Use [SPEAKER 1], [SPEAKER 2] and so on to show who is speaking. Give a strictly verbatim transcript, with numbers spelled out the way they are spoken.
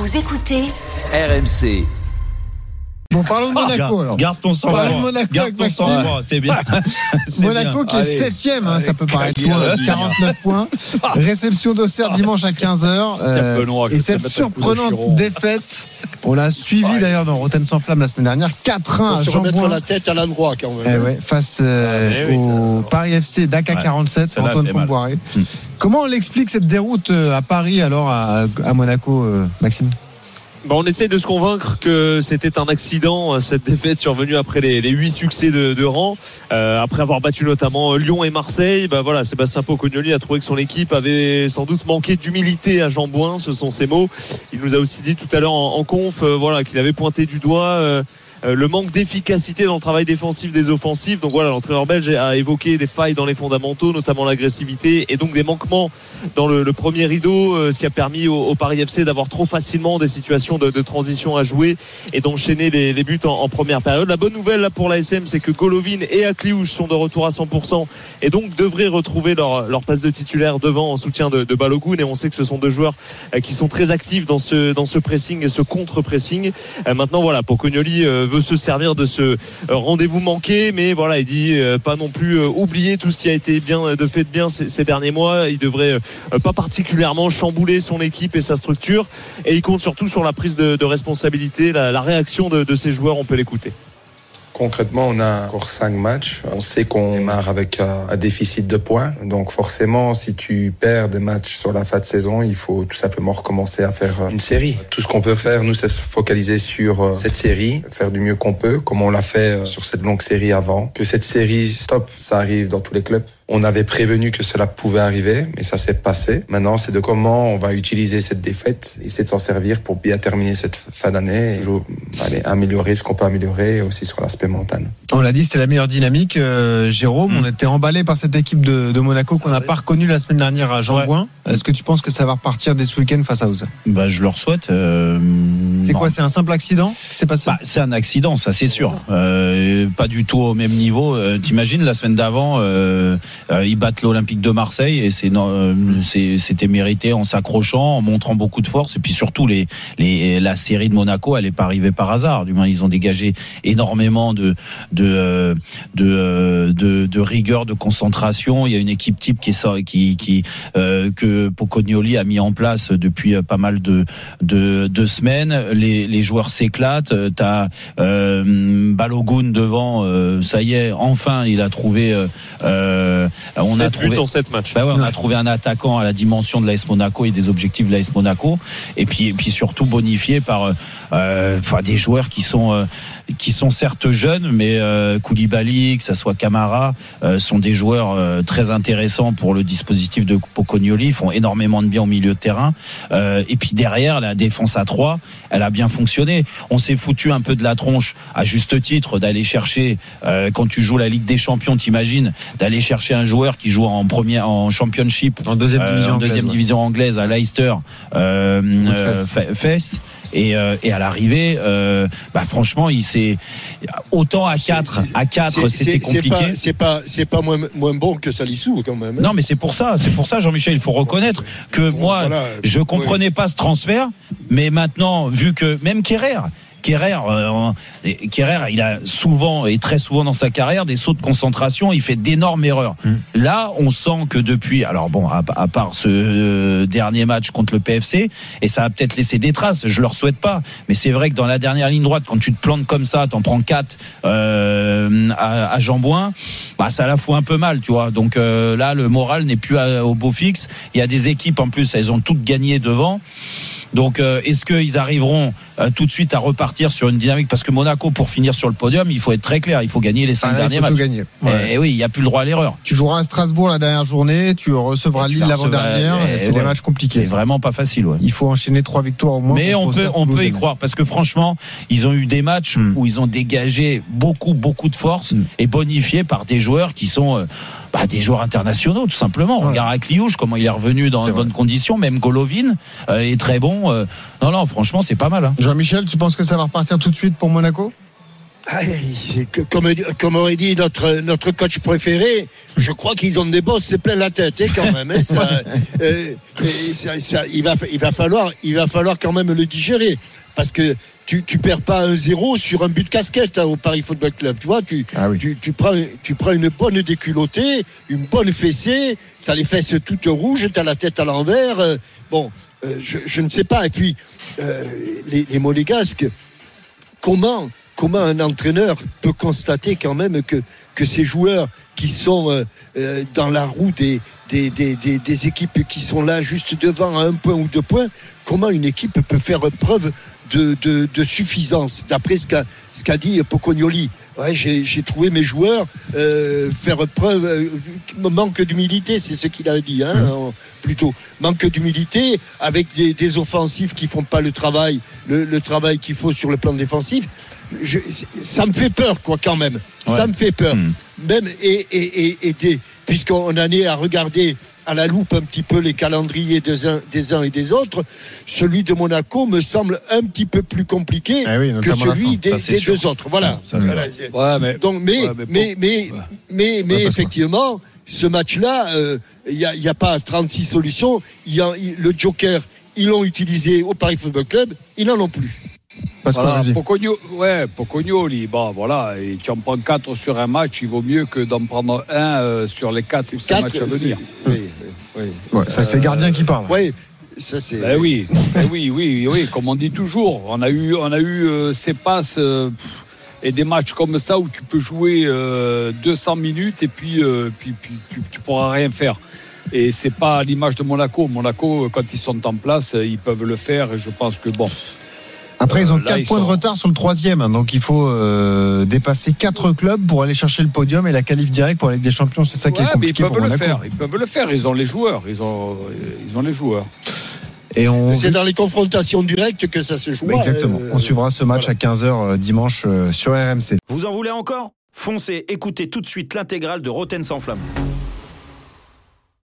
[SPEAKER 1] Vous écoutez
[SPEAKER 2] R M C.
[SPEAKER 3] Bon, parlons de Monaco.
[SPEAKER 4] Garde,
[SPEAKER 3] alors.
[SPEAKER 4] garde ton sang.
[SPEAKER 3] Parlons de Monaco
[SPEAKER 4] Garde
[SPEAKER 3] avec
[SPEAKER 4] ton
[SPEAKER 3] Maxime.
[SPEAKER 4] sang. C'est bien. C'est
[SPEAKER 3] Monaco
[SPEAKER 4] bien.
[SPEAKER 3] qui
[SPEAKER 4] Allez.
[SPEAKER 3] est septième, hein,
[SPEAKER 4] Allez,
[SPEAKER 3] ça peut paraître
[SPEAKER 4] claquer,
[SPEAKER 3] loin,
[SPEAKER 4] allez.
[SPEAKER 3] quarante-neuf points. Réception d'Auxerre dimanche à quinze heures. Euh,
[SPEAKER 5] Benoît,
[SPEAKER 3] et
[SPEAKER 5] je
[SPEAKER 3] cette
[SPEAKER 5] vais te mettre un coup de
[SPEAKER 3] surprenante
[SPEAKER 5] chiron.
[SPEAKER 3] défaite, on l'a suivi
[SPEAKER 5] Ouais,
[SPEAKER 3] d'ailleurs dans Rotten sans flamme la semaine dernière, quatre un à
[SPEAKER 6] Faut se remettre
[SPEAKER 3] Jean-Bouin.
[SPEAKER 6] la tête à l'endroit quand même.
[SPEAKER 3] Eh ouais, face euh,
[SPEAKER 5] Ah, mais oui,
[SPEAKER 3] au
[SPEAKER 5] t'as-
[SPEAKER 3] Paris F C d'A K quarante-sept,
[SPEAKER 4] celle-là,
[SPEAKER 3] Antoine
[SPEAKER 4] elle fait mal.
[SPEAKER 3] Comboiré.
[SPEAKER 4] Hmm.
[SPEAKER 3] Comment on l'explique cette déroute euh, à Paris alors à, à Monaco, euh, Maxime?
[SPEAKER 5] Bah, on essaye de se convaincre que c'était un accident, cette défaite survenue après les, les huit succès de, de rang, euh, après avoir battu notamment Lyon et Marseille. Bah voilà, Sébastien Pocognoli a trouvé que son équipe avait sans doute manqué d'humilité à Jean-Bouin, ce sont ses mots. Il nous a aussi dit tout à l'heure en, en conf, euh, voilà, qu'il avait pointé du doigt euh, euh, le manque d'efficacité dans le travail défensif des offensifs. Donc voilà, l'entraîneur belge a évoqué des failles dans les fondamentaux, notamment l'agressivité, et donc des manquements dans le, le premier rideau, euh, ce qui a permis au, au Paris F C d'avoir trop facilement des situations de, de transition à jouer et d'enchaîner les, les buts en, en première période. La bonne nouvelle là pour l'A S M, c'est que Golovin et Akliouche sont de retour à cent pour cent et donc devraient retrouver leur, leur place de titulaire devant en soutien de, de Balogun, et on sait que ce sont deux joueurs euh, qui sont très actifs dans ce, dans ce pressing et ce contre-pressing. Euh, maintenant voilà, Pocognoli euh, veut se servir de ce euh, rendez-vous manqué, mais voilà, il dit euh, pas non plus euh, oublier tout ce qui a été bien, de fait de bien ces, ces derniers mois. Il devrait euh, pas particulièrement chambouler son équipe et sa structure, et il compte surtout sur la prise de, de responsabilité, la, la réaction de, de ses joueurs. On peut l'écouter.
[SPEAKER 7] Concrètement, on a encore cinq matchs. On sait qu'on démarre avec un, un déficit de points. Donc forcément, si tu perds des matchs sur la fin de saison, il faut tout simplement recommencer à faire une série. Tout ce qu'on peut faire, nous, c'est se focaliser sur cette série, faire du mieux qu'on peut, comme on l'a fait sur cette longue série avant. Que cette série stop, ça arrive dans tous les clubs. On avait prévenu que cela pouvait arriver, mais ça s'est passé. Maintenant, c'est de comment on va utiliser cette défaite, essayer de s'en servir pour bien terminer cette fin d'année et aller améliorer ce qu'on peut améliorer aussi sur l'aspect mental.
[SPEAKER 3] On l'a dit, c'était la meilleure dynamique. Euh, Jérôme, mmh. on était emballé par cette équipe de, de Monaco qu'on n'a pas reconnue la semaine dernière à Jean-Bouin. Ouais. Est-ce que tu penses que ça va repartir dès ce week-end face à Auxerre?
[SPEAKER 4] Bah, je leur souhaite. Euh,
[SPEAKER 3] c'est
[SPEAKER 4] non.
[SPEAKER 3] quoi, c'est un simple accident ce qui s'est passé?
[SPEAKER 4] Bah, c'est un accident, ça c'est sûr. Euh, pas du tout au même niveau. Euh, t'imagines, la semaine d'avant, euh, euh, ils battent l'Olympique de Marseille et c'est, euh, c'est, c'était mérité en s'accrochant, en montrant beaucoup de force. Et puis surtout, les, les, la série de Monaco, elle n'est pas arrivée par hasard. Du moins, ils ont dégagé énormément de, de, de, de, de rigueur, de concentration. Il y a une équipe type qui est, qui, qui, euh, que Pocognoli a mis en place depuis pas mal de, de, de semaines. Les, les joueurs s'éclatent. T'as euh, Balogun devant. Euh, ça y est, enfin, il a trouvé. Euh, on a trouvé
[SPEAKER 5] en sept matchs.
[SPEAKER 4] Bah ouais, on a trouvé un attaquant à la dimension de l'A S Monaco et des objectifs de l'A S Monaco, et puis, et puis surtout bonifié par euh, enfin, des joueurs qui sont euh, qui sont certes jeunes, mais euh, Koulibaly, que ça soit Camara, euh, sont des joueurs euh, très intéressants pour le dispositif de Pocognoli. Ils font énormément de bien au milieu de terrain. Euh, et puis derrière, la défense à trois, elle a bien fonctionné. On s'est foutu un peu de la tronche, à juste titre, d'aller chercher, euh, quand tu joues la Ligue des Champions, t'imagines, d'aller chercher un joueur qui joue en première, en Championship,
[SPEAKER 3] en deuxième division,
[SPEAKER 4] euh, en deuxième
[SPEAKER 3] anglaise,
[SPEAKER 4] division anglaise à Leicester, euh, euh, Fès. Et, euh, et à l'arrivée, euh, bah franchement, il s'est autant à quatre, à quatre, c'était compliqué.
[SPEAKER 6] C'est pas, c'est pas, c'est pas moins, moins bon que Salissou quand même.
[SPEAKER 4] Non, mais c'est pour ça, c'est pour ça, Jean-Michel, il faut reconnaître que bon, moi, voilà, je comprenais oui. pas ce transfert, mais maintenant, vu que même Kerrer. Kerrer, euh, Kerrer, il a souvent et très souvent dans sa carrière des sauts de concentration. Il fait d'énormes erreurs. Mmh. Là, on sent que depuis, alors bon, à, à part ce euh, dernier match contre le P F C, et ça a peut-être laissé des traces. Je leur souhaite pas, mais c'est vrai que dans la dernière ligne droite, quand tu te plantes comme ça, t'en prends quatre euh, à, à Jean-Bouin, bah ça la fout un peu mal, tu vois. Donc euh, là, le moral n'est plus à, au beau fixe. Il y a des équipes en plus, elles ont toutes gagné devant. Donc, euh, est-ce qu'ils arriveront euh, tout de suite à repartir sur une dynamique? Parce que Monaco, pour finir sur le podium, il faut être très clair, il faut gagner les cinq ah, derniers
[SPEAKER 3] il faut
[SPEAKER 4] matchs.
[SPEAKER 3] Tout gagner. Ouais.
[SPEAKER 4] Et, et oui, il n'y a plus le droit à l'erreur.
[SPEAKER 3] Tu joueras à Strasbourg la dernière journée, tu recevras Lille l'avant-dernière. Et c'est ouais. des matchs compliqués.
[SPEAKER 4] C'est vraiment pas facile. Ouais.
[SPEAKER 3] Il faut enchaîner trois victoires au moins.
[SPEAKER 4] Mais on peut, on peut y croire parce que franchement, ils ont eu des matchs mm. où ils ont dégagé beaucoup, beaucoup de force mm. et bonifiés par des joueurs qui sont. Euh, Bah, des joueurs internationaux, tout simplement. Ouais. Regarde Akliouche, comment il est revenu dans de bonnes conditions. Même Golovin euh, est très bon. Euh, non, non, franchement, c'est pas mal. Hein.
[SPEAKER 3] Jean-Michel, tu penses que ça va repartir tout de suite pour Monaco?
[SPEAKER 6] Ah, comme, comme aurait dit notre, notre coach préféré, je crois qu'ils ont des bosses, c'est plein la tête hein, quand même. Hein, ça, euh, ça, ça, il, va, il, va falloir, il va falloir quand même le digérer. Parce que tu tu perds pas un zéro sur un but de casquette hein, au Paris Football Club. Tu vois, tu, ah oui. tu, tu, prends, tu prends une bonne déculottée, une bonne fessée, tu as les fesses toutes rouges, tu as la tête à l'envers. Euh, bon, euh, je, je ne sais pas. Et puis, euh, les, les Monégasques, comment... Comment un entraîneur peut constater quand même que, que ces joueurs qui sont euh, euh, dans la roue des, des, des, des, des équipes qui sont là juste devant à un point ou deux points, comment une équipe peut faire preuve de, de, de suffisance, d'après ce qu'a, ce qu'a dit Pocognoli. Ouais, j'ai, j'ai trouvé mes joueurs euh, faire preuve, euh, manque d'humilité, c'est ce qu'il a dit, hein, mmh. plutôt. Manque d'humilité avec des, des offensifs qui font pas le travail, le, le travail qu'il faut sur le plan défensif. Je, ça me fait peur, quoi, quand même. Ouais. Ça me fait peur. Mmh. Même, et, et, et, et des, puisqu'on en est à regarder à la loupe un petit peu les calendriers des uns, des uns et des autres, celui de Monaco me semble un petit peu plus compliqué ah oui, que celui des, ça, des deux autres. Voilà. Ça, voilà. Ouais, mais, Donc, mais, ouais, mais, mais, mais, ouais. mais, mais ouais, effectivement, ce match-là, il euh, n'y a, y a pas trente-six solutions. Y a, y, le Joker, ils l'ont utilisé au Paris Football Club, ils n'en ont plus.
[SPEAKER 1] Voilà, Pocogno, ouais, Pocognoli, bon, voilà, et tu en prends quatre sur un match, il vaut mieux que d'en prendre un euh, sur les quatre ou cinq matchs à venir.
[SPEAKER 3] Oui, oui, oui. Ouais, ça, c'est le gardien qui parle.
[SPEAKER 6] Oui, ça, c'est.
[SPEAKER 1] Ben oui, ben oui, oui, oui, comme on dit toujours. On a eu, on a eu euh, ces passes euh, et des matchs comme ça où tu peux jouer euh, deux cents minutes et puis, euh, puis, puis tu, tu pourras rien faire. Et c'est pas à l'image de Monaco. Monaco, quand ils sont en place, ils peuvent le faire. Et je pense que bon.
[SPEAKER 3] Après, ils ont quatre euh, points sont... de retard sur le troisième, hein, donc il faut euh, dépasser quatre clubs pour aller chercher le podium et la qualif directe pour la Ligue des Champions. C'est ça ouais, qui est compliqué
[SPEAKER 1] ils
[SPEAKER 3] pour
[SPEAKER 1] peuvent
[SPEAKER 3] Monaco.
[SPEAKER 1] Le faire. Ils peuvent le faire. Ils ont les joueurs. Ils ont, ils ont les joueurs.
[SPEAKER 6] Et on... C'est dans les confrontations directes que ça se joue.
[SPEAKER 3] Bah exactement. Euh... On suivra ce match voilà. à quinze heures dimanche euh, sur R M C.
[SPEAKER 2] Vous en voulez encore ? Foncez, écoutez tout de suite l'intégrale de Roten sans flamme.